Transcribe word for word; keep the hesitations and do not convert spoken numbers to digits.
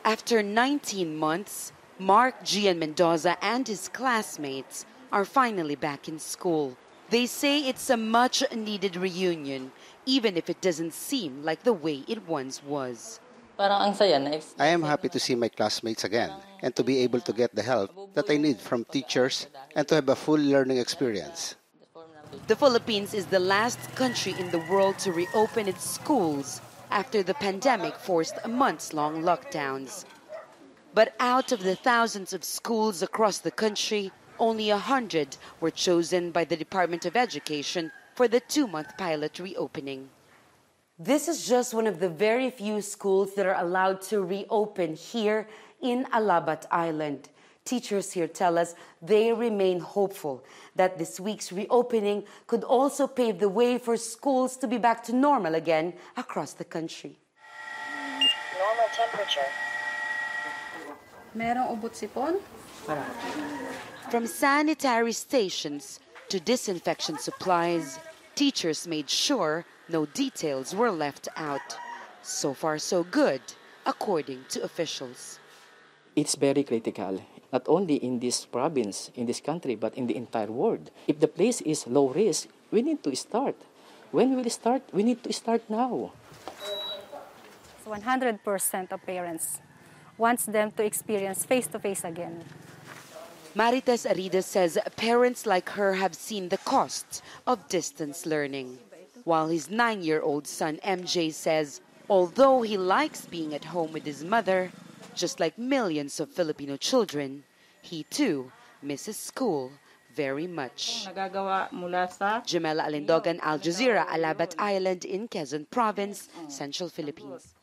After nineteen months, Mark Gian Mendoza and his classmates are finally back in school. They say it's a much-needed reunion, even if it doesn't seem like the way it once was. I am happy to see my classmates again and to be able to get the help that I need from teachers and to have a full learning experience. The Philippines is the last country in the world to reopen its schools after the pandemic forced months-long lockdowns. But out of the thousands of schools across the country, only a hundred were chosen by the Department of Education for the two-month pilot reopening. This is just one of the very few schools that are allowed to reopen here in Alabat Island. Teachers here tell us they remain hopeful that this week's reopening could also pave the way for schools to be back to normal again across the country. Normal temperature. Merong ubot sipon? From sanitary stations to disinfection supplies, teachers made sure no details were left out. So far, so good, according to officials. It's very critical, not only in this province, in this country, but in the entire world. If the place is low risk, we need to start. When will we start? We need to start now. one hundred percent of parents wants them to experience face-to-face again. Marites Arida says parents like her have seen the costs of distance learning, while his nine-year-old son M J says although he likes being at home with his mother, just like millions of Filipino children, he too misses school very much. Jamela Alindogan, Al Jazeera, Alabat Island in Quezon Province, Central Philippines.